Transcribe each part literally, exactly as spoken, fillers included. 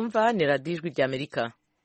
mwumva ni radiyo ijwi ry'Amerika.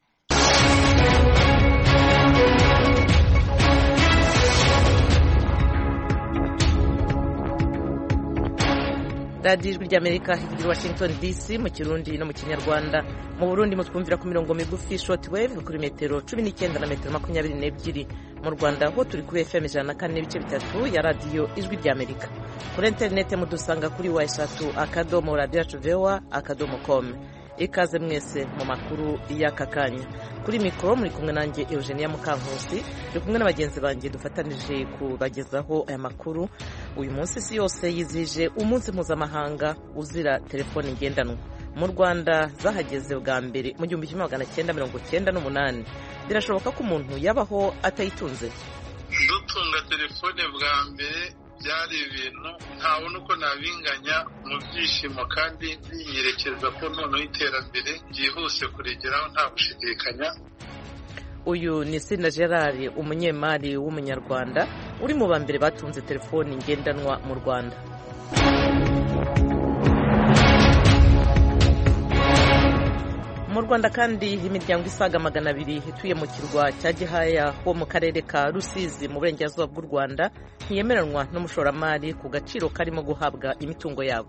radiyo ijwi ry'Amerika i Washington D C mu Kirundi no mu Kinyarwanda. Mu Burundi mutwumvira ku mirongo migufi short wave kuri metero cumi n'icyenda na metero makumyabiri n'ebyiri. Mu Rwanda ho turi kuri F M ijana na kane n'ibice bitatu ya radiyo ijwi ry'Amerika. Kuri interineti mudusanga kuri wa eshatu akadomo radiyo yacu voa akadomo com. Ikaze mwese mu makuru y'aka kanya. Kuri mikoro muri kumwe nanjye Eugenia Mukankusi, ndi kumwe n'abagenzi banjye dufatanije kubagezaho aya makuru. Uyu munsi si yose yizije umunsi mpuzamahanga uzira telefoni ngendanwa. Mu Rwanda zahageze bwa mbere mu gihumbi kimwe magana cyenda mirongo cyenda n'umunani. Birashoboka ko umuntu yabaho atayitunze. Dutunga telefone bwa mbere byari ibintu ntabona uko nabinganya mu byishimo, kandi niyerekeza ko noneho iterambere ryihuse kurigeraho nta gushidikanya. Uyu ni Sina Gerard, umunyemari w'umunyarwanda uri mu ba mbere batunze telefoni ngendanwa mu Rwanda. Mu Rwanda kandi imiryango isaga magana abiri ituye mu kirwa cya Gihaya ho mu karere ka Rusizi mu burengerazuba bw'u Rwanda ntiyemeranwa n'umushoramari ku gaciro karimo guhabwa imitungo yabo.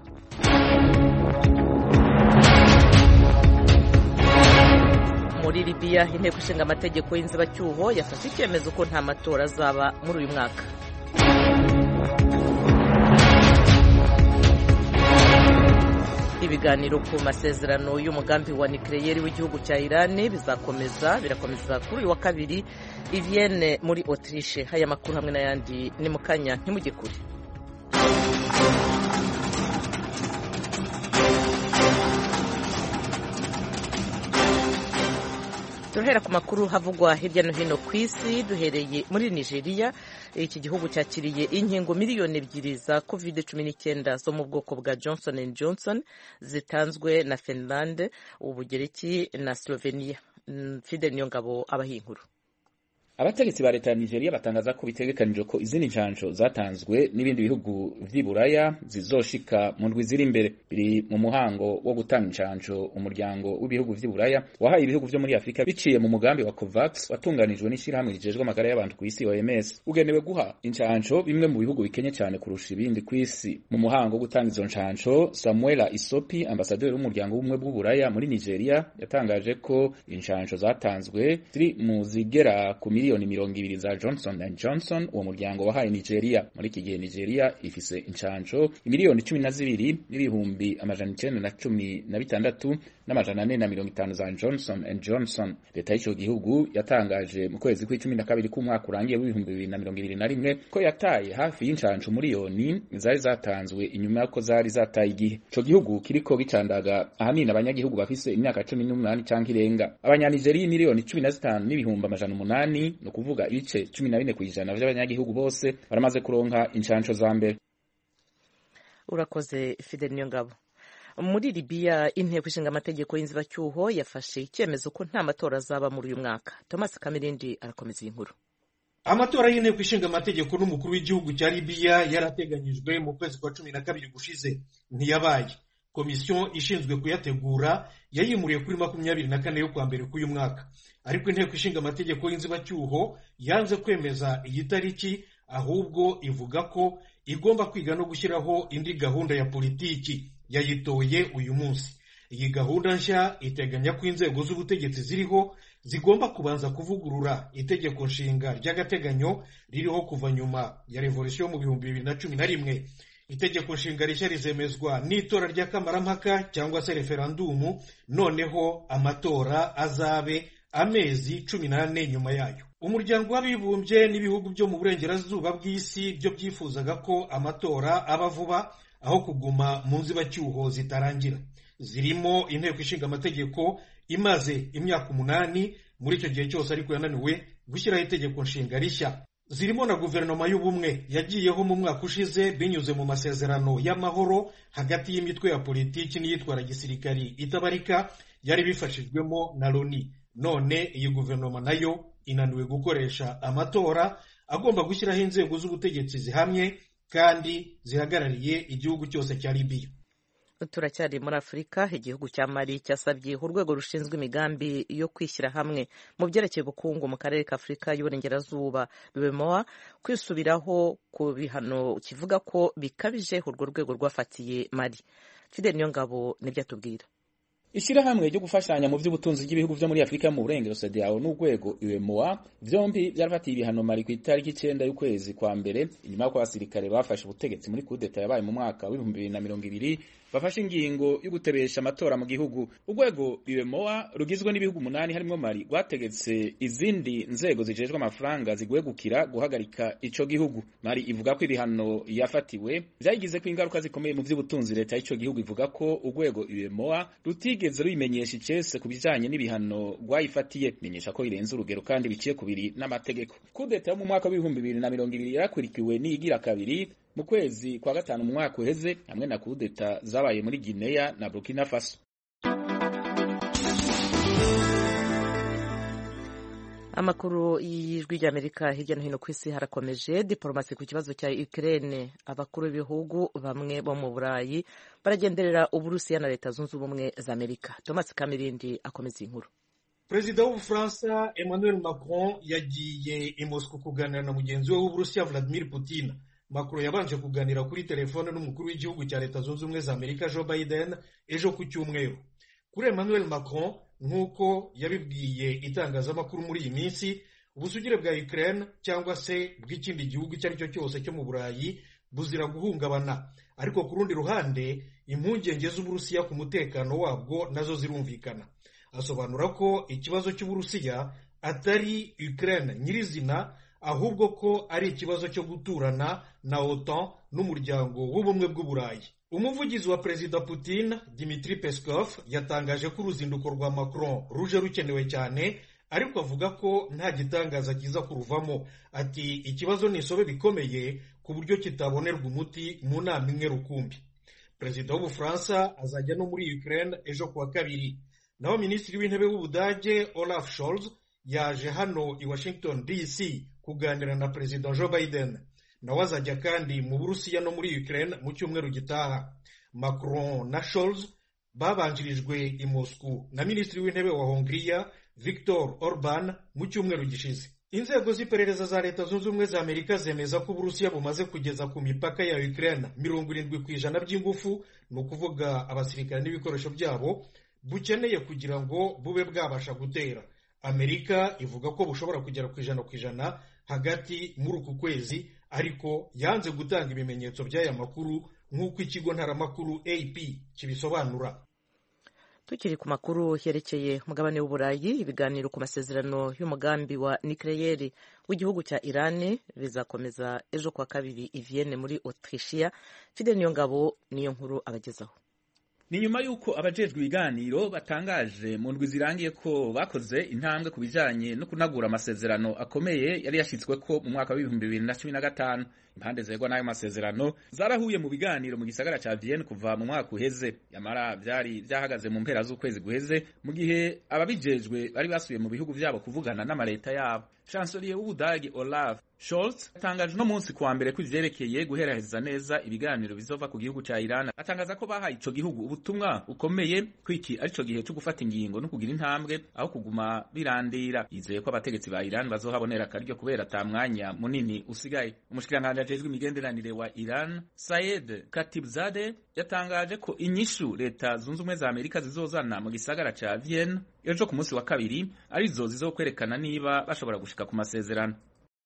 Muri Libya inteko ishinga amategeko y'inzibacyuho yafashe icyemezo ko nta matora azaba muri uyu mwaka. Ibiganiro ku masezerano y'umugambi wa nucleaire w'igihugu cya Iran bizakomeza birakomeza kuri uyu wa kabiri i Vienne muri Autriche. Haya makuru hamwe n'ayandi ni mukanya ntimujye kure. Turahera ku makuru havugwa hirya no hino ku isi, duhereye muri Nigeria. Iki gihugu cyakiriye inkingo miliyoni ebyiri za covid cumi n'icyenda zo mu bwoko bwa Johnson and Johnson zitanzwe na Finland, Ubugereki na Slovenia. Fidel Niyongabo abahinkuru. Abategetsi ba leta ya Nigeria batangaza ko bitegekanije ko izindi ncanco zatanzwe n'ibindi bihugu vy'Iburaya zizoshika mu ndwi ziri imbere. Biri mu muhango wo gutanga incanco umuryango w'ibihugu vy'Iburaya wahaye ibihugu vyo muri Afrika biciye mu mugambi wa COVAX watunganijwe n'ishirahamwe rijejwe amagara y'abantu ku isi O M S. Ugenewe guha incanco bimwe mu bihugu bikenye cyane kurusha ibindi ku isi. Mu muhango wo gutanga izo ncanco, Samuela Isopi, ambasaderi w'umuryango w'ubumwe bw'Uburaya muri Nigeria, yatangaje ko incanco zatanzwe ziri mu zigera ku miliyoni mirongo ibiri za Johnson and Johnson, uwo muryango wahaye Nigeria. Muri iki gihe Nigeria ifise incanco miliyoni cumi na zibiri n'ibihumbi amajana icenda na cumi na bitandatu n'amajana ane na mirongo itanu za Johnson and Johnson. Leta y'ico gihugu yatangaje mu kwezi kw'icumi na kabiri k'umwaka urangiye w'ibihumbi bibiri na mirongo ibiri na rimwe ko yataye hafi y'incanco miliyoni zari zatanzwe inyuma y'uko zari zataye igihe. Ico gihugu kiriko gicandaga ahanini abanyagihugu bafise imyaka cumi n'umunani canke irenga. Abanyanigeria miliyoni cumi na zitanu n'ibihumbi amajana umunani, no kuvuga ibice cumi na bine kw'ijana by'abanyagihugu bose baramaze kuronka incanco za mbere. Urakoze Fidel Niyongabo. Muri Libya inteko ishinga amategeko y'inzibacyuho yafashe icyemezo ko nta matora azaba muri uyu mwaka. Thomas Kamirindi arakomeza iyi nkuru. Amatora y'inteko ishinga amategeko n'umukuru w'igihugu cya Libya yarateganyijwe mu kwezi kwa cumi na kabiri gushize, ntiyabaye. Komisiyo ishinzwe kuyategura yayimuriye kuri makumyabiri na kane yo kwa mbere k'uyu mwaka, ariko inteko ishinga amategeko y'inzibacyuho yanze kwemeza iyi tariki, ahubwo ivuga ko igomba kwiga no gushyiraho indi gahunda ya politiki. Yayitoye uyu munsi. Iyi gahunda nshya iteganya ko inzego z'ubutegetsi ziriho zigomba kubanza kuvugurura itegeko nshinga ry'agateganyo ririho kuva nyuma ya revolution mu bihumbi bibiri na cumi na rimwe. Itegeko nshinga rishya rizemezwa n'itora ry'akamarampaka cyangwa se referandumu, noneho amatora azabe amezi cumi n'ane nyuma yayo. Umuryango w'abibumbye n'ibihugu byo mu burengerazuba bw'isi byo byifuzaga ko amatora aba vuba aho kuguma mu nzibacyuho zitarangira. Zirimo inteko ishinga amategeko imaze imyaka umunani muri icyo gihe cyose ariko yananiwe gushyiraho itegeko nshinga rishya. Zirimo na guverinoma y'ubumwe yagiyeho mu mwaka ushize binyuze mu masezerano y'amahoro hagati y'imitwe ya politiki n'iyitwara gisirikari itabarika yari bifashijwemo na Loni. None iyi guverinoma nayo inaniwe gukoresha amatora agomba gushyiraho inzego z'ubutegetsi zihamye kandi zihagarariye igihugu cyose cya Libya. turacyari muri Afurika. Igihugu cya Mali cyasabye urwego rushinzwe imigambi yo kwishyira hamwe mu byerekeye ubukungu mu karere ka Afurika y'Uburengerazuba B M O A kwisubiraho ku bihano kivuga ko bikabije urwo rwego rwafatiye Mali. Fidel Niyongabo nibyo atubwira. Ishirahamwe ryo gufashanya mu by'ubutunzi bw'ibihugu byo muri Afrika mu burengero C E D E A O n'urwego U M O A byombi byarafatiye ibihano Mali ku itariki icenda y'ukwezi kwa mbere inyuma y'uko abasirikare bafashe ubutegetsi muri coup d'etat yabaye mu mwaka w'ibihumbi bibiri na mirongo ibiri bafashe ingingo yo gutebesha amatora mu gihugu. Urwego U M O A rugizwe n'ibihugu umunani harimo Mali rwategetse izindi nzego zijejwe amafaranga zigwegukira guhagarika ico gihugu. Mali ivuga ko ibihano yafatiwe byagize ko ingaruka zikomeye mu by'ubutunzi. Leta y'ico gihugu ivuga ko urwego U M O A rutigeze rubimenyesha icese ku bijanye n'ibihano rwayifatiye, menyesha ko irenze urugero kandi biciye kubiri n'amategeko. Coup d'etat yo mu mwaka w'ibihumbi bibiri na mirongo ibiri yarakurikiwe n'iyigira kabiri mu kwezi kwa gatanu mu mwaka uheze hamwe na coup d'etat zabaye muri Guinea na Burkina Faso. Amakuru y'ijwi ry'Amerika hirya no hino ku isi harakomeje. Diplomasi ku kibazo cya Ukraine, abakuru b'ibihugu bamwe bo mu Burayi baragenderera Uburusiya na Leta Zunze Ubumwe za Amerika. Thomas Kamirindi akomeza inkuru. Perezida w'Ubufaransa Emmanuel Macron yagiye i Moscow kuganira na mugenzi we w'Uburusiya Vladimir Putin. Macron yabanje kuganira kuri telefone n'umukuru w'igihugu cya Leta Zunze Ubumwe za Amerika Joe Biden ejo ku cyumweru. Kuri Emmanuel Macron, nk'uko yabibwiye itangazamakuru muri iyi minsi, ubusugire bwa Ukraine cyangwa se bw'ikindi gihugu icyo ari cyo cyose cyo mu Burayi buzira guhungabana. Ariko ku rundi ruhande, impungenge z'Uburusiya ku mutekano wabwo nazo zirumvikana. Asobanura ko ikibazo cy'Uburusiya atari Ukraine nyirizina, ahubwo ko ari ikibazo cyo guturana na OTAN n'umuryango w'ubumwe bw'Uburayi. Umuvugizi wa Perezida Putin Dmitry Peskov yatangaje ko uruzinduko rwa Macron ruje rukenewe cyane, ariko avuga ko nta gitangaza kiza kuruvamo. Ati ikibazo ni isobe bikomeye ku buryo kitabonerwa umuti mu nama imwe rukumbi. Perezida w'Ubufaransa azajya no muri Ukraine ejo kuwa kabiri. Naho Minisitiri w'Intebe w'Ubudage Olaf Scholz yaje hano i Washington D C kuganira na Perezida Joe Biden. Nawe azajya kandi mu Burusiya no muri Ukraine mu cyumweru gitaha. Macron na Scholz babanjirijwe i Moscow na Minisitiri w'Intebe wa Hongria Viktor Orban mu cyumweru gishize. Inzego z'iperereza za Leta Zunze Ubumwe za Amerika zemeza ko Uburusiya bumaze kugeza ku mipaka ya Ukraine mirongo irindwi ku ijana by'ingufu, ni ukuvuga abasirikare n'ibikoresho byabo, bukeneye kugira ngo bube bwabasha gutera. Amerika ivuga ko bushobora kugera ku ijana ku ijana hagati muri uku kwezi, ariko yanze gutanga ibimenyetso by'aya makuru nk'uko ikigo ntaramakuru A P kibisobanura. Tukiri ku makuru yerekeye umugabane w'Uburayi, ibiganiro ku masezerano y'umugambi wa nucleaire w'igihugu cya Iran bizakomeza ejo kwa kabiri i Vienne muri Autrichia. Fidel Niyongabo niyo nkuru abagezaho. Ni nyuma yuko abajejwe ibiganiro batangaje mu ndwi zirangiye ko bakoze intambwe ku bijanye no kunagura amasezerano akomeye yari yashitswe ko mu mwaka w'ibihumbi bibiri na cumi na gatanu. Impande zegwa n'ayo masezerano zarahuye mu biganiro mu gisagara ca Vienne kuva mu mwaka uheze. Yamara byari byahagaze mu mpera z'ukwezi guheze mu gihe ababijejwe bari basubiye mu bihugu vyabo kuvugana n'amareta yabo. Chancelier w'Ubudagi Olaf Scholz atangaje no munsi kuwa mbere ko ivyerekeye guheraheza neza ibiganiro bizova ku gihugu ca Iran. Atangaza ko bahaye ico gihugu ubutumwa ukomeye kwiki arico gihe cyo gufata ingingo no kugira intambwe aho kuguma birandira. Yizeye ko abategetsi ba Iran bazohabonera akaryo kubera ata mwanya munini usigaye. Umushikiranganje ajejwe imigenderanire wa Iran Saeed Khatibzadeh yatangaje ko inyishu Leta Zunze Ubumwe za Amerika zizozana mu gisagara ca Vienne ejo ku munsi wa kabiri arizo zizokwerekana niba bashobora gushika ku masezerano.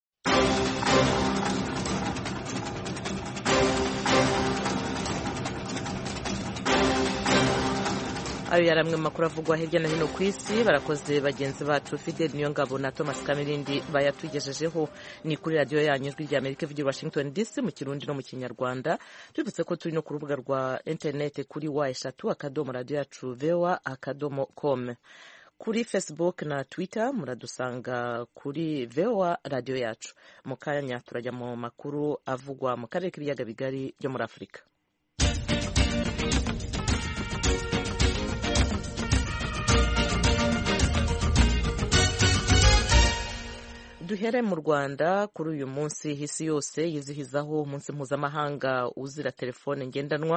Ayo yaramwe makuru avugwa hirya no hino ku isi. Barakoze bagenzi bacu Fidel Niyongabo na Thomas Kamirindi bayatugejejeho. Ni kuri radio yanyu ijwi ry'Amerika ivugira Washington D C mu Kirundi no mu Kinyarwanda. Twibutse ko turi no ku rubuga rwa internet kuri wa eshatu akadomo radio yacu voa akadomo com. Kuri Facebook na Twitter muradusanga kuri voa radio yacu. Mu kanya turajya mu makuru avugwa mu karere k'ibiyaga bigari byo muri Afurika. Duhere mu Rwanda. Kuri uyu munsi isi yose yizihizaho umunsi mpuzamahanga uzira telefone ngendanwa,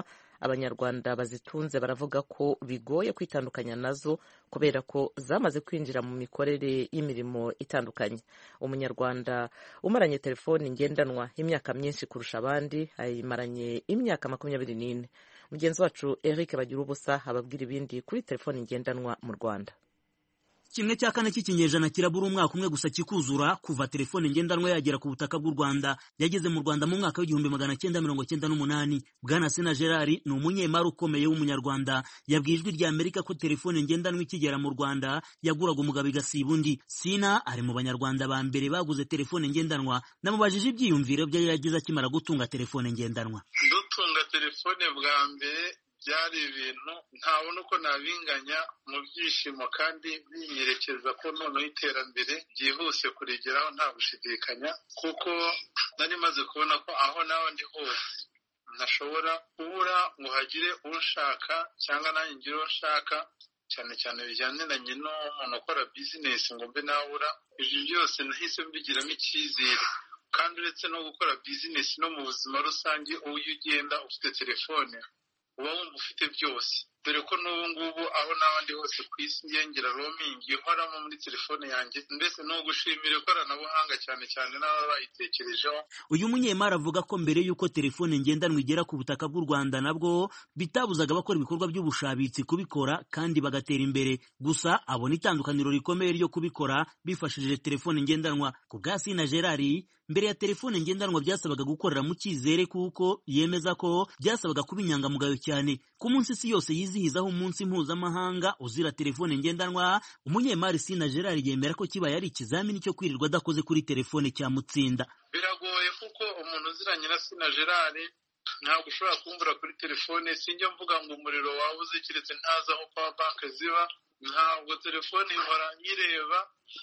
abanyarwanda bazitunze baravuga ko bigoye kwitandukanya nazo kubera ko zamaze kwinjira mu mikorere y'imirimo itandukanye. Umunyarwanda umaranye telefoni ngendanwa imyaka myinshi kurusha abandi ayimaranye imyaka makumyabiri n'ine. Mugenzi wacu Eric Bagirubusa ababwira ibindi kuri telefoni ngendanwa mu Rwanda. Kimwe cya kane cy'ikinyejana kirabura umwaka umwe gusa kikuzura kuva telefone ngendanwa yagera ku butaka bw'u Rwanda. Yageze mu Rwanda mu mwaka w'igihumbi magana cyenda mirongo cyenda n'umunani. Bwana Sina Gerard ni umunyemari ukomeye w'umunyarwanda. Yabwiye Ijwi rya Amerika ko telefone ngendanwa ikigera mu Rwanda yaguraga umugabo igasiba undi. Sina ari mu banyarwanda ba mbere baguze telefone ngendanwa. Namubajije ibyiyumviro bye yagize akimara gutunga telefone ngendanwa. Dutunga telefone bwa mbere byari ibintu ntabona uko nabinganya mu byishimo kandi binyerekeza ko noneho iterambere ryihuse kurigeraho nta gushidikanya, kuko nari maze kubona ko aho nawe ndi hose ntashobora kubura ngo hagire ushaka cyangwa nanjye ngire uwo nshaka, cyane cyane bijyaniranye n'umuntu ukora bizinesi ngo mbe nabura. Ibyo byose nahise mbigiramo icyizere, kandi uretse no gukora bizinesi no mu buzima rusange, uwo ugenda ufite telefone uba wumva ufite byose, dore ko n'ubu ngubu aho n'abandi hose ku isi yengera roaming ihoramo muri telefone yanjye. Mbese ni ugushimira ikoranabuhanga cyane cyane n'ababa bayitekerejeho. Uyu munyemari avuga ko mbere y'uko telefone ngendanwa igera ku butaka bw'u Rwanda nabwo bitabuzaga abakora ibikorwa by'ubushabitsi kubikora kandi bagatera imbere, gusa abona itandukaniro rikomeye ryo kubikora bifashishije telefone ngendanwa. Ku bwa Sina Gerard, mbere ya telefone ngendanwa byasabaga gukorera mu cyizere, kuko yemeza ko byasabaga kuba inyangamugayo cyane. Ku munsi isi yose yizihizaho umunsi mpuzamahanga uzira telefone ngendanwa, umunyemari Sina Gerard yemera ko kibaye ari ikizamini cyo kwirirwa adakoze kuri telefone cyamutsinda. Biragoye kuko umuntu uziranye na Sina Gerard ntabwo ushobora kumbura kuri telefone. Sinjya mvuga ngo umuriro wabuze keretse ntazi aho power bank ziba. Ntabwo telefone ihora nyireba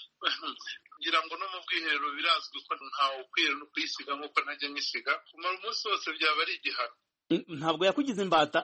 kugira ngo no mu bwiherero birazwi ko ntawe ukwiye no kuyisiga nk'uko ntajya nyisiga. Kumara umunsi wose byaba ari igihano. Ntabwo yakugize imbata?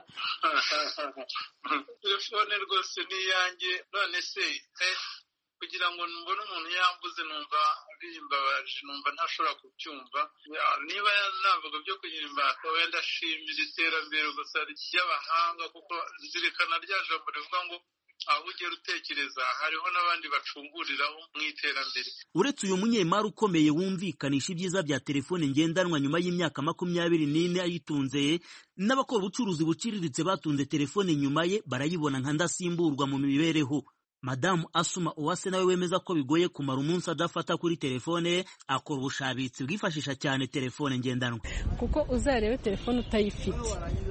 Telefone rwose ni iyanjye. None se eh, kugira ngo mbone umuntu yambuze numva bimbabaje, numva ntashobora kubyumva. Niba navuga byo kugira imbata, wenda shimira iterambere gusa ry'abahanga, kuko zirikana rya jambo rivuga ngo aho ugera utekereza hariho n'abandi bacunguriraho mu iterambere. Uretse uyu munyemari ukomeye wumvikanisha ibyiza bya telefone ngendanwa nyuma y'imyaka makumyabiri n'ine ayitunze, n'abakora ubucuruzi buciriritse batunze telefone nyuma ye barayibona nka ndasimburwa mu mibereho. Madamu Asuma Uwase nawe wemeza ko bigoye kumara umunsi adafata kuri telefone, akora ubushabitsi bwifashisha cyane telefone ngendanwa. Kuko uzarebe telefone utayifite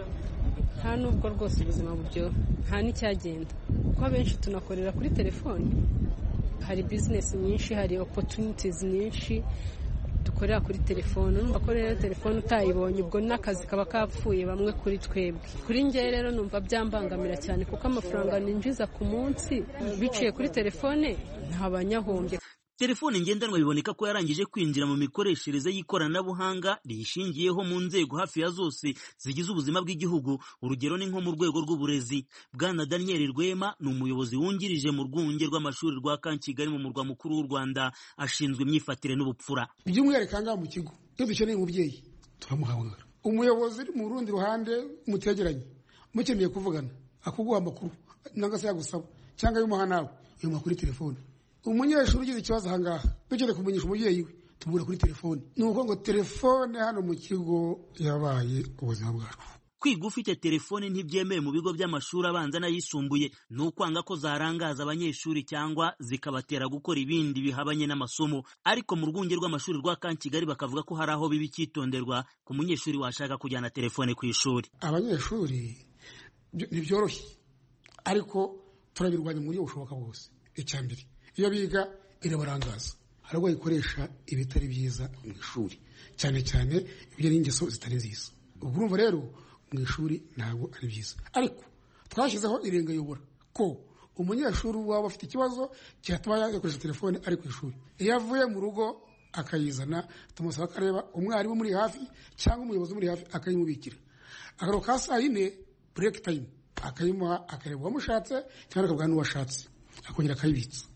nta nubwo rwose ubuzima buryo nta n'icyagenda, kuko abenshi tunakorera kuri telefone. Hari bizinesi nyinshi, hari opportunities nyinshi dukorera kuri telefone. Akorera telefone utayibonye ubwo n'akazi kaba kapfuye bamwe kuri twebwe. Kuri njye rero numva byambangamira cyane, kuko amafaranga ninjiza ku munsi biciye kuri telefone ntabanyahombye. Telefone ngendanwa biboneka ko yarangije kwinjira mu mikoreshereze y'ikoranabuhanga riyishingiyeho mu nzego hafi ya zose zigize ubuzima bw'igihugu. Urugero ni nko mu rwego rw'uburezi. Bwana Daniel Rwema ni umuyobozi wungirije mu rwunge rw'amashuri rwa Kankigali mu murwa mukuru w'u Rwanda, ashinzwe imyifatire n'ubupfura. By'umwihariko ngaha mu kigo iyo dukeneye umubyeyi turamuhamagara. Umuyobozi uri mu rundi ruhande mutegeranye mukeneye kuvugana akuguha amakuru nanga se yagusaba cyangwa y'umuha nawe uyu makuru telefone. Umunyeshuri ugize ikibazo ahangaha dukeneye kumenyesha umubyeyi we tumubura kuri telefone. Ni uko ngo telefone hano mu kigo yabaye ubuzima bwacu. Kwiga ufite telefone ntibyemewe mu bigo by'amashuri abanza n'ayisumbuye. Ni ukwanga ko zarangaza abanyeshuri cyangwa zikabatera gukora ibindi bihabanye n'amasomo. Ariko mu rwunge rw'amashuri rwa Kankigali bakavuga ko hari aho bibi cyitonderwa ku munyeshuri washaka kujyana telefone ku ishuri. Abanyeshuri ntibyoroshye, ariko turabirwanya mu buryo bushoboka bwose. Icyambere, iyo biga irabarangaza, hari ubwo bayikoresha ibitari byiza mu ishuri, cyane cyane ibyo n'ingeso zitari nziza. Ubwo urumva rero mu ishuri ntabwo ari byiza, ariko twashyizeho irengayobora ko umunyeshuri waba afite ikibazo cyatuma yakoresha telefone ari ku ishuri, iyo avuye mu rugo akayizana tumusaba akareba umwarimu muri hafi cyangwa umuyobozi muri hafi akayimubikira. Akaro ka saa yine break time akayimuha, akareba uwamushatse cyangwa akabwira n'uwashatse akongera akayibitsa.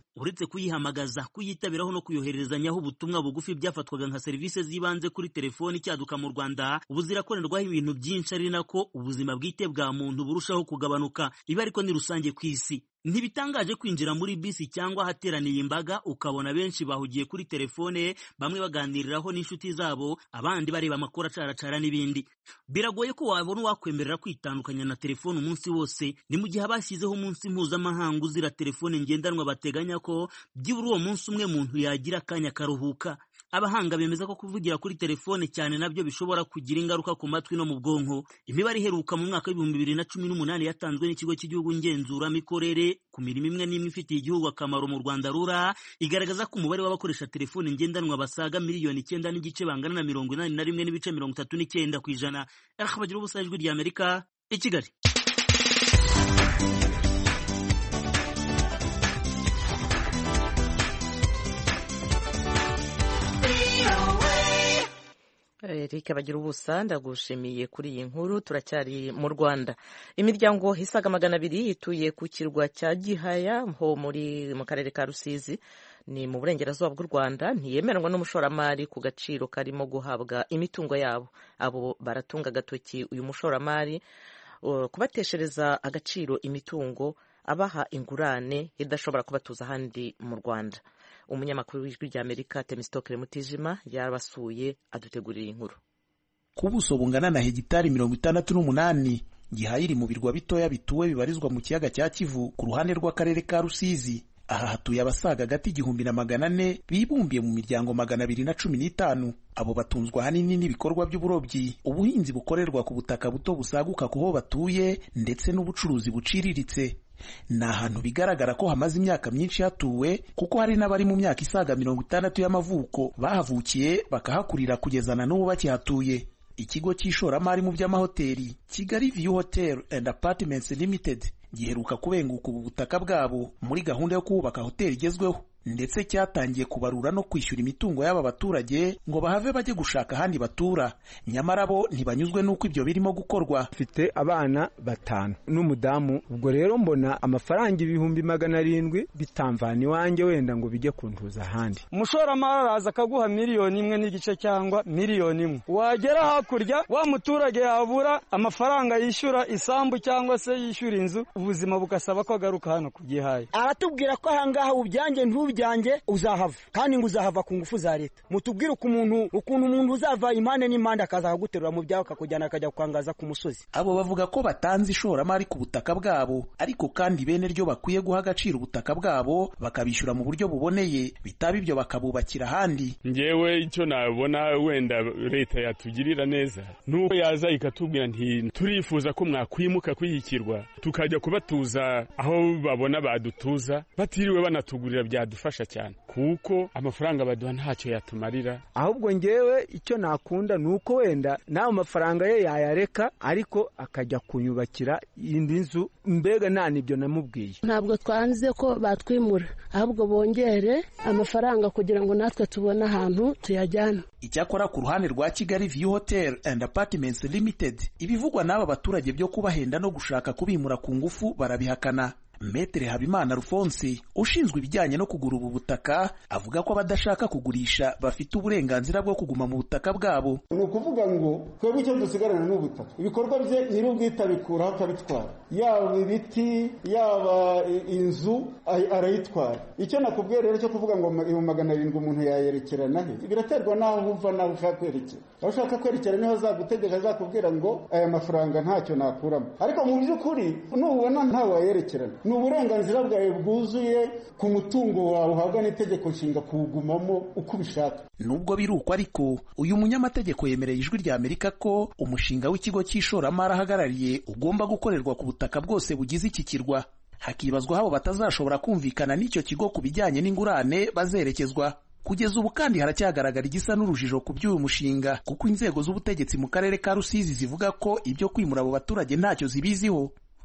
uretse kuyihamagaza, kuyitabiraho no kuyohererezanyaho ubutumwa bugufi byafatwaga nka serivisi z'ibanze kuri telefoni icyaduka mu Rwanda, ubu zirakorerwaho ibintu byinshi, ari nako ubuzima bwite bwa muntu burushaho kugabanuka. Ibi ariko ni rusange ku isi. Ntibitangaje kwinjira muri bisi cyangwa ahateraniye imbaga ukabona benshi bahugiye kuri telefone, bamwe baganiriraho n'inshuti zabo, abandi bareba amakuru acaracara n'ibindi. Biragoye ko wabona wakwemerera kwitandukanya na telefone umunsi wose. Ni mu gihe abashyizeho umunsi mpuzamahanga uzira telefone ngendanwa bateganya ko byibura uwo munsi umwe muntu yagira akanya karuhuka. Abahanga bemeza ko kuvugira kuri telefone cyane nabyo bishobora kugira ingaruka ku matwi no mu bwonko. Imibare iheruka mu mwaka w'ibihumbi bibiri na cumi n'umunani yatanzwe n'ikigo cy'igihugu ngenzuramikorere ku mirimo imwe n'imwe ifitiye igihugu akamaro mu Rwanda rura, igaragaza ko umubare w'abakoresha telefone ngendanwa basaga miliyoni icyenda n'igice bangana na mirongo inani na rimwe n'ibice mirongo itatu n'icyenda ku ijana. Bagira ubusa, Ijwi ry'Amerika, i Kigali. Eric Bagira ubusa, ndagushimiye kuri iyi nkuru. Turacyari mu Rwanda. Imiryango isaga magana abiri ituye ku kirwa cya Gihaya ho muri mu karere ka Rusizi ni mu burengerazuba bw'u Rwanda ntiyemerwa n'umushoramari ku gaciro karimo guhabwa imitungo yabo. Abo baratunga agatoki uyu mushoramari uh, kubateshereza agaciro imitungo, abaha ingurane idashobora kubatuza ahandi mu Rwanda. Umunyamakuru w'Ijwi ry'Amerika Temistokere Mutijima yarabasuye adutegurira inkuru. Ku buso bungana na hegitari mirongo itandatu n'umunani, Gihaya iri mu birwa bitoya bituwe bibarizwa mu kiyaga cya Kivu ku ruhande rw'akarere ka Rusizi. Aha hatuye abasaga gati igihumbi na magana ane bibumbiye mu miryango magana abiri na cumi n'itanu. Abo batunzwa hanini n'ibikorwa by'uburobyi, ubuhinzi bukorerwa ku butaka buto busaguka kuho batuye, ndetse n'ubucuruzi buciriritse. Ni ahantu bigaragara ko hamaze imyaka myinshi hatuwe, kuko hari n'abari mu myaka isaga mirongo itandatu y'amavuko bahavukiye bakahakurira kugeza na n'ubu bakihatuye. Ikigo cy'ishoramari mu by'amahoteli Kigali View Hotel and Apartments Limited giheruka kubenguka ubu butaka bwabo muri gahunda yo kubaka hoteli igezweho, ndetse cyatangiye kubarura no kwishyura imitungo y'aba baturage ngo bahave bajye gushaka ahandi batura. Nyamara bo ntibanyuzwe n'uko ibyo birimo gukorwa. Mfite abana batanu n'umudamu, ubwo rero mbona amafaranga ibihumbi magana arindwi bitamvana iwanjye wenda ngo bijye kuntuza ahandi. Umushoramari araza akaguha miliyoni imwe n'igice cyangwa miliyoni imwe, wagera hakurya wa muturage yabura amafaranga yishyura isambu cyangwa se yishyura inzu, ubuzima bugasaba ko agaruka hano ku Gihaya. Aratubwira ko ahangaha ubyanjye ntubyanjye uzahava, kandi ngo uzahava ku ngufu za leta. Mutubwire ukuntu ukuntu umuntu uzava impande n'impande akaza kuguterura mu byawe akakujyana akajya kwangaza ku musozi. Abo bavuga ko batanze ishoramari ku butaka bwabo, ariko kandi bene ryo bakwiye guha agaciro ubutaka bwabo bakabishyura mu buryo buboneye, bitaba ibyo bakabubakira ahandi. Ngewe icyo nabona wenda leta yatugirira neza nuko yaza ikatubwira nti turifuza ko mwakwimuka kwiyikirwa tukajya kubatuza aho babona badutuza, batiriwe banatugurira byadufasha cyane, kuko amafaranga baduha ntacyo yatumarira. Ahubwo ngewe icyo nakunda nuko wenda nawe amafaranga ye yayareka ariko akajya kunyubakira indi nzu, mbega nta nibyo namubwiye. Ntabwo twanze ko batwimura, ahubwo bongere amafaranga kugira ngo natwe tubone ahantu tuyajyana. Icyakora ku ruhande rwa Kigali View Hotel and Apartments Limited, ibivugwa n'aba baturage byo kubahenda no gushaka kubimura ku ngufu barabihakana. Metere Habimana Alphonse ushinzwe ibijyanye no kugura ubu butaka avuga ko abadashaka kugurisha bafite uburenganzira bwo kuguma mu butaka bwabo. Ni ukuvuga ngo twebwe icyo dusigarana n'ubutaka, ibikorwa bye nyir'ubwite abikuraho akabitwara, yaba ibiti yaba inzu arayitwara. Icyo nakubwiye rero cyo kuvuga ngo iyo magana arindwi umuntu yayerekerana he, biraterwa n'aho uva naho ushaka kwerekera. Aho ushaka kwerekera niho azagutegeka, azakubwira ngo aya mafaranga ntacyo nakuramo, ariko mu by'ukuri nubona ntawe wayerekerana, ni uburenganzira bwawe bwuzuye ku mutungo wawe uhabwa n'itegeko nshinga kuwugumamo uko ubishaka. Nubwo biruko ariko uyu munyamategeko yemereye Ijwi ry'Amerika ko umushinga w'ikigo cy'ishoramari ahagarariye ugomba gukorerwa ku butaka bwose bugize iki kirwa. Hakibazwa habo batazashobora kumvikana n'icyo kigo ku bijyanye n'ingurane bazerekezwa. Kugeza ubu kandi haracyagaragara igisa n'urujijo ku by'uyu mushinga, kuko inzego z'ubutegetsi mu karere ka Rusizi zivuga ko ibyo kwimura abo baturage ntacyo zibiziho.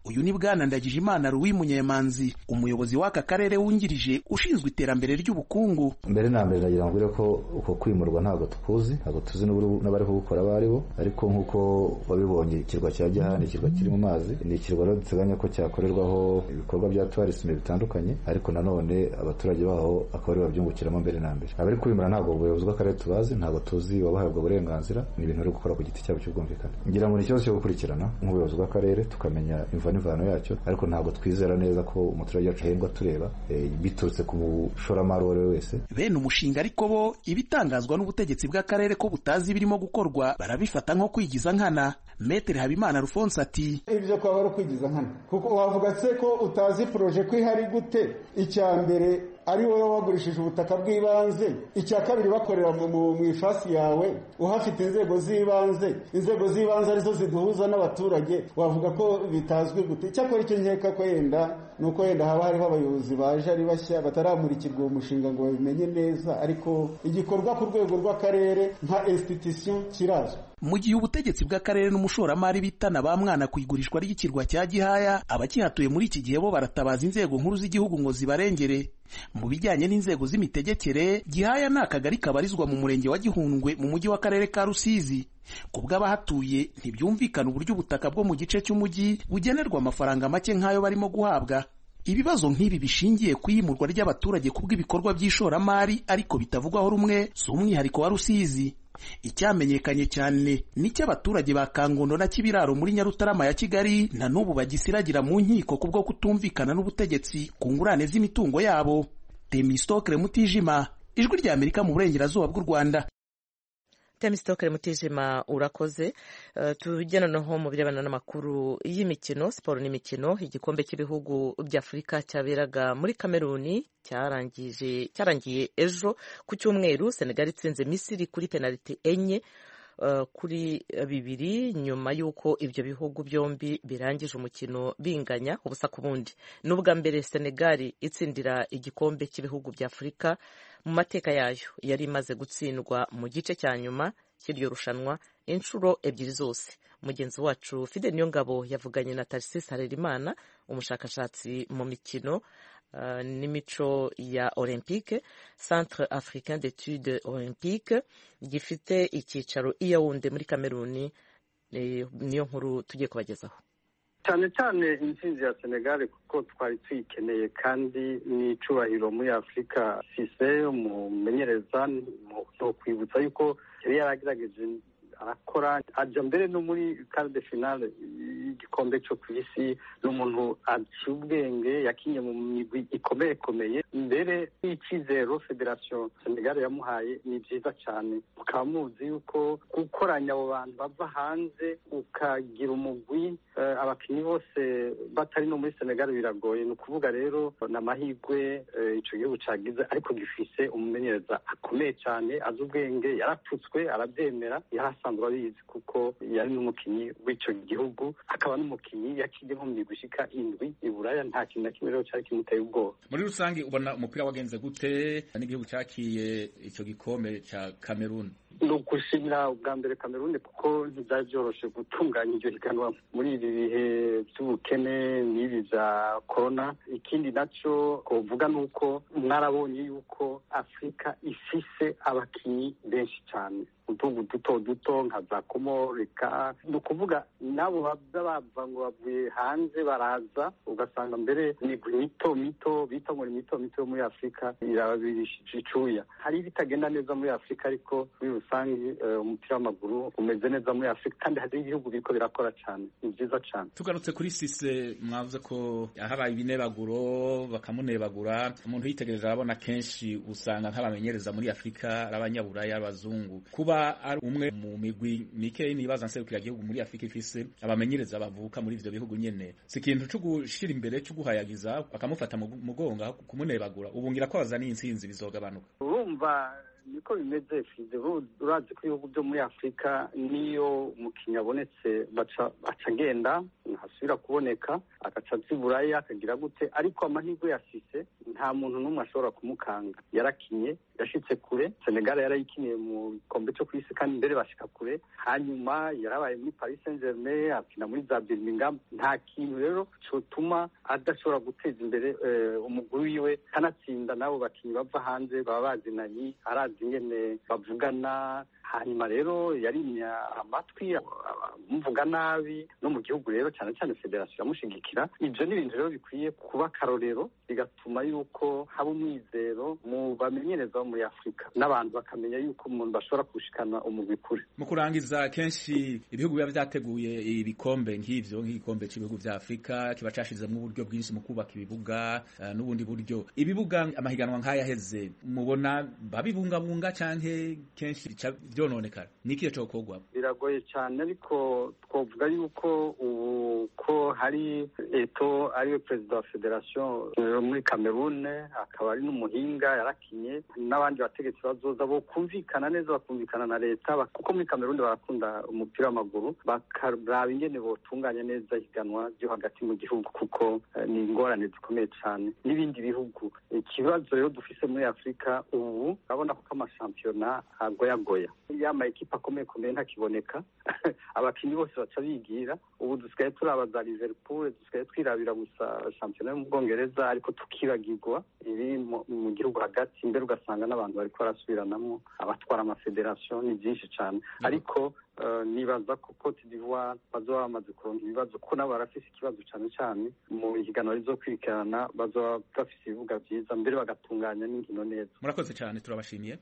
uyu ni bwana Ndagijimana Louis Munyemanzi, umuyobozi w'aka karere wungirije ushinzwe iterambere ry'ubukungu. Mbere na mbere nagira ngo ko uko kwimurwa ntabwo tukuzi, ntabwo tuzi n'abari gukora abari bo, ariko nk'uko wabibonye ikirwa cya Gihana, ikirwa kiri mu mazi, ni ikirwa rero duteganya ko cyakorerwaho ibikorwa bya tourisme bitandukanye, ariko nanone abaturage baho akaba ari babyungukiramo mbere na mbere. Abari kwimura ntabwo ubuyobozi bw'akarere tubazi, ntabwo tuzi wabahabwa uburenganzira, ni ibintu bari gukora ku giti cyabo cy'ubwumvikane. Ngira ngo ni ikibazo cyo gukurikirana nk'ubuyobozi bw'akarere tukamenya imva n'imvano yacyo, ariko ntabwo twizera neza ko umuturage yacu ahembwa tureba e, biturutse ku mushoramari uwo ari we wese. Bene umushinga ariko bo ibitangazwa n'ubutegetsi bw'akarere ko butazi birimo gukorwa barabifata nko kwigiza nkana. Metere Habimana Alphonse ati ibyo kwaba ari kwigiza nkana, kuko wavuga se ko utazi projet ko ihari gute? Icya mbere ari wowe wagurishije ubutaka bw'ibanze, icya kabiri bakorera mu ifasi yawe uhafite inzego z'ibanze, inzego z'ibanze arizo ziduhuza n'abaturage, wavuga ko bitazwi gute? Cyakora icyo nkeka ko yenda nuko yenda haba hariho abayobozi baje ari bashya bataramurikirwa uwo mushinga ngo babimenye neza, ariko igikorwa ku rwego rw'akarere nka institution kirazwi. Mu gihe ubutegetsi bw'akarere n'umushoramari bitana ba mwana ku igurishwa ry'ikirwa cya Gihaya, abakihatuye muri iki gihe bo baratabaza inzego nkuru z'igihugu ngo zibarengere. Mu bijyanye n'inzego z'imitegekere, Gihaya ni akagari kabarizwa mu murenge wa Gihundwe mu mujyi w'akarere ka Rusizi. Ku bw'abahatuye ntibyumvikana uburyo ubutaka bwo mu gice cy'umujyi bugenerwa amafaranga make nk'ayo barimo guhabwa. Ibibazo nk'ibi bishingiye ku iyimurwa ry'abaturage kubw'ibikorwa by'ishoramari ariko bitavugwaho rumwe si umwihariko wa Rusizi. Icyamenyekanye cyane ni cy'abaturage ba Kangondo na Kibiraro muri Nyarutarama ya Kigali na n'ubu bagisiragira mu nkiko kubwo kutumvikana n'ubutegetsi ku ngurane z'imitungo yabo. Temistokle Mutijima, Ijwi rya Amerika mu burengerazuba bw'u Rwanda. Temistokle Mutijima urakoze. Uh, tujyana noneho mu birebana n'amakuru y'imikino, siporo n'imikino. Igikombe cy'ibihugu by'Afurika cyaberaga muri Kameruni cyarangije cyarangiye ejo ku cyumweru. Senegal itsinze Misiri kuri penalty enye uh, kuri bibiri nyuma y'uko ibyo bihugu byombi birangije umukino binganya ubusa ku bundi. N'ubwa mbere Senegal itsindira igikombe cy'ibihugu by'Afurika mu mateka yayo, yari imaze gutsindwa mu gice cya nyuma cy'iryo rushanwa inshuro ebyiri zose. Mugenzi wacu Fide Niyongabo yavuganye na Tarsis Harerimana, umushakashatsi mu mikino uh, n'imico ya Olympique, Centre Africain d'Etudes Olympiques gifite icyicaro i Yaounde muri Kameruni. E, niyo nkuru tugiye kubagezaho. cyane cyane intsinzi ya Senegal kuko twari tuyikeneye kandi ni icubahiro muri Afurika. Sise umumenyereza no kwibutsa yuko yari yaragerageje arakora aja mbere no muri quart de finale y'igikombe cyo ku isi, n'umuntu aciye ubwenge yakinye mu migwi ikomeye komeye. Mbere y'ikizero Federation Senegal yamuhaye ni byiza cyane, ukaba muzi yuko gukoranya abo bantu bava hanze ukagira umugwi uh, abakinyi bose batari no muri Senegal biragoye. Ni ukuvuga rero n'amahirwe uh, ico gihugu cagize, ariko gifise umumenyereza akomeye cyane azi ubwenge, yaratutswe arabyemera, yarasanzwe abizi kuko yari n'umukinyi w'ico gihugu, akaba n'umukinyi yakiye nko mu migwi ishika indwi i Buraya. Nta kintu na kimwe rero cyari kimuteye ubwoba. Muri rusange ubona umupira wagenze gute n'igihugu cyakiye icyo gikombe cya Cameroon? ni ugushimira ubwa mbere Kameruni kuko ntibyari byoroshe gutunganya iryo higanwa muri ibi bihe by'ubukene n'ibi bya korona. Ikindi nacyo kuvuga ni uko mwarabonye yuko Afurika ifise abakinyi benshi cyane, utugu duto duto nka za Komorika. Ni ukuvuga nabo bava bava ngo bavuye hanze baraza, ugasanga mbere ni mito mito bita ngo ni mito mito yo muri Afurika irabirishije icuya. Hari ibitagenda neza muri Afurika, ariko muri rusange umupira w'amaguru umeze neza muri Afurika, kandi hari ibihugu biriko birakora cyane. Ni byiza cyane. Tugarutse kuri Sise, mwavuze ko habaye ibinebaguro bakamunebagura. Umuntu yitegereje arabona kenshi usanga nk'abamenyereza muri Afurika arabanyaburaya abazungu. Kuba ari umwe mu migwi mike nibaza nserukira igihugu muri Afurika ifise abamenyereza bavuka muri ivyo bihugu nyene, si ikintu cyo gushira imbere cyo guhayagiza bakamufata mu mugonga kumunebagura. Ubungira ko bazana intsinzi bizogabanuka. Urumva niko bimeze fize. Urazi ko ibihugu byo muri Afurika niyo umukinnyi abonetse baca agenda, adasubira kuboneka agaca aziburaya akagira gute, ariko amahirwe yafise nta muntu n'umwe ashobora kumukanga. Yarakinye, yashitse kure. Senegal yarayikiniye mu gikombe cyo ku isi kandi mbere bashika kure, hanyuma yarabaye muri Paris Saint-Germain, akina muri za Birmingham. Nta kintu rero cyotuma adashobora guteza imbere uh, umugwi wiwe, kanatsinda nabo bakinyi bava hanze baba bazinanye, arazi ingene bavugana. Hanyuma rero yarimya amatwi amuvuga nabi, no mu gihugu rero cyane cyane federasiyo iramushigikira. Ibyo ni ibintu rero bikwiye kuba akarorero, bigatuma yuko haba umwizero mu bamenyereza bo muri Afurika, n'abantu bakamenya yuko umuntu bashobora kushikana umugwi kure. Mu kurangiza, kenshi ibihugu biba byateguye ibikombe nk'ivyo, nk'igikombe cy'ibihugu vya Afurika kiba cashizemo uburyo bwinshi mu kubaka ibibuga uh, n'ubundi buryo. Ibibuga amahiganwa nk'aya heze mubona babibungabunga canke kenshi byononekara? Nikiye cyo kogwa? Biragoye cyane, ariko twovuga yuko ubu ko hari Eto ariwe perezida wa federation muri Cameroon, akaba ari n'umuhinga, yarakinye, n'abandi bategetsi bazoza bo kumvikana neza, bakumvikana na leta, kuko muri Cameroon barakunda umupira w'amaguru, bakaraba ingene botunganya neza higanwa ryo hagati mu gihugu, kuko uh, ni ingorane zikomeye cyane n'ibindi bihugu. Ikibazo rero dufise muri Afurika ubu, urabona ko amashampiyona agoyagoya, yama ekipa akomeye komeye ntakiboneka abakinyi bose baca bigira. Ubu dusigaye turaba za Liverpool, dusigaye twirabira gusa shampiyona yo mu Bwongereza, ariko tukibagirwa iri mu gihugu hagati, imbere ugasanga n'abantu bariko barasubiranamo, abatwara amafederasiyo ni byinshi cyane. Mm-hmm. Ariko uh, nibaza ko Cote d'Ivoire bazoba bamaze kuronka ibibazo, ko nabo barafise ikibazo cyane cyane mu higanwa rizokurikirana, bazoba bafise ibibuga byiza, mbere bagatunganya n'inkino neza. Murakoze cyane, turabashimiye.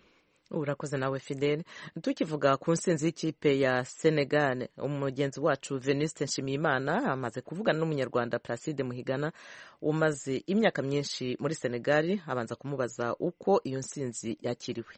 Urakoze nawe Fidel. Tukivuga ku nsinzi y'ikipe ya Senegal, umugenzi wacu Venuste Nshimiyimana amaze kuvugana n'umunyarwanda Placide Muhigana umaze imyaka myinshi muri Senegal, abanza kumubaza uko iyo nsinzi yakiriwe.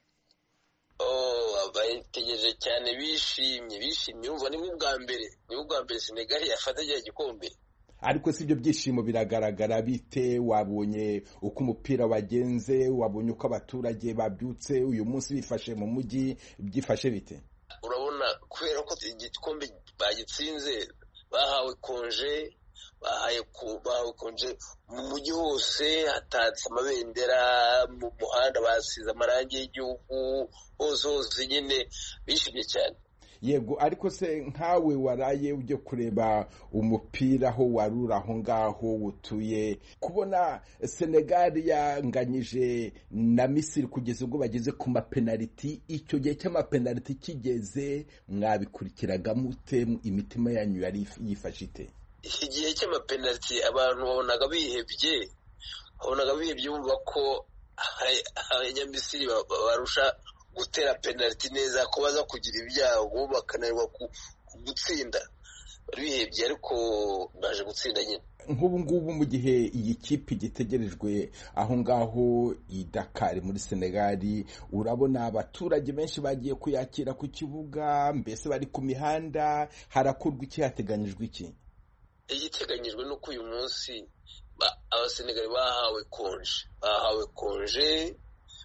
Oh, abayitegereje cyane, bishimye bishimye, umva ni bwa mbere ni bwa mbere Senegal yafata ya gikombe. Ariko si ibyo byishimo biragaragara bite? Wabonye uko umupira wagenze, wabonye uko abaturage babyutse uyu munsi bifashe mu mujyi, byifashe bite? Urabona, kubera ko igikombe bagitsinze, bahawe konje, bahaye ku bahawe konje mu mujyi hose, hatatse amabendera, mu muhanda basize amarangi y'igihugu, hose hose nyine bishimye cyane. Yego, ariko se nkawe waraye ujye kureba umupira aho warura aho ngaho utuye, kubona Senegal yanganyije na Misiri kugeza ubwo bageze ku mapenaliti, icyo gihe cy'amapenaliti kigeze mwabikurikiraga mute? Imitima yanyu yari yifashe ite? Igihe cy'amapenaliti abantu babonaga bihebye, babonaga bihebye bumva ko abanyamisiri barusha gutera penaliti neza, ko baza kugira ibyago bakananirwa gutsinda. Bihebye, ariko baje gutsinda nyine. Nk'ubu ngubu mu gihe iyi kipe gitegerejwe aho ngaho i Dakar muri Senegal, urabona abaturage benshi bagiye kuyakira ku kibuga, mbese bari ku mihanda, harakorwa iki? Hateganyijwe iki? Igiteganyijwe nuko uyu munsi abasenegali bahawe konje bahawe konje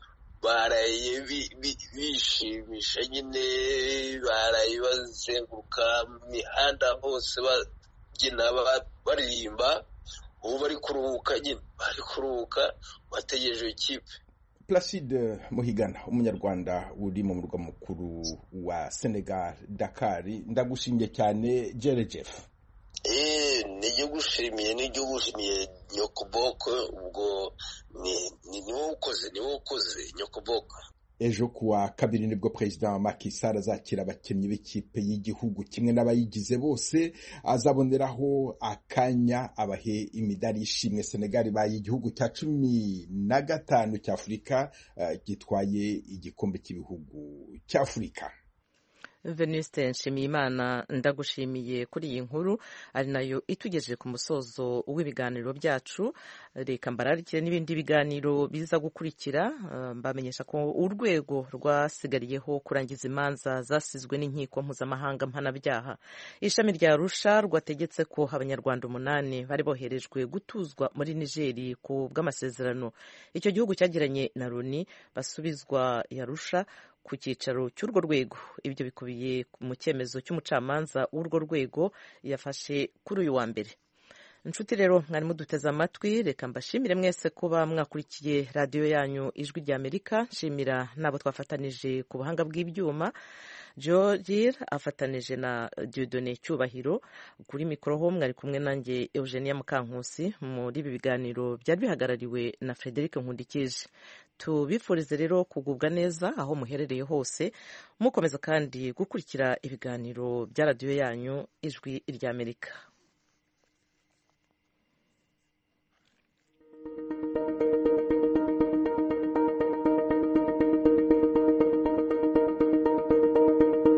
baraye bishimisha nyine, baraye bazenguruka mu mihanda hose babyina baririmba. Ubu bari kuruhuka nyine, bari kuruhuka bategereje ikipe. Placide Muhigana, umunyarwanda uri mu murwa mukuru wa Senegal, Dakar, ndagushimye cyane. Jerejeff, eh nijyo gushimiye nijyo gushimiye Nyokoboko, ubwo ni ni wokoze ni wokoze Nyokoboko. Ejo kuwa kabiri nibwo President Macky Sall azakira abakinnyi b'ikipe y'igihugu kimwe n'abayigize bose, azaboneraho akanya abahe imidari y'ishimwe. Senegal baye igihugu cya cumi na gatanu cya Afurika uh, gitwaye igikombe cy'ibihugu cya Afurika. Venuste Nshimiyimana, ndagushimiye kuri iyi nkuru, ari nayo itugejeje ku musozo w'ibiganiro byacu. Reka mbararikire n'ibindi biganiro biza gukurikira. Mbamenyesha ko urwego rwasigariyeho kurangiza imanza zasizwe n'inkiko mpuzamahanga mpanabyaha, ishami rya Arusha rwategetse ko abanyarwanda umunani bari boherejwe gutuzwa muri Nigeri ku bw'amasezerano icyo gihugu cyagiranye na Loni basubizwa Arusha ku cyicaro cy'urwo rwego. Ibyo bikubiye mu cyemezo cy'umucamanza w'urwo rwego yafashe kuri uyu wa mbere. Inshuti rero mwari muduteze amatwi, reka mbashimire mwese kuba mwakurikiye radiyo yanyu Ijwi ry'Amerika. Nshimira n'abo twafatanije ku buhanga bw'ibyuma, George afatanije na Dieudonné Cyubahiro. Kuri mikoro ho mwari kumwe nanjye Eugenia Mukankusi. Muri ibi biganiro byari bihagarariwe na Frederic Nkundikije. Tubifurize rero kugubwa neza aho muherereye hose, mukomeza kandi gukurikira ibiganiro bya radiyo yanyu Ijwi ry'Amerika.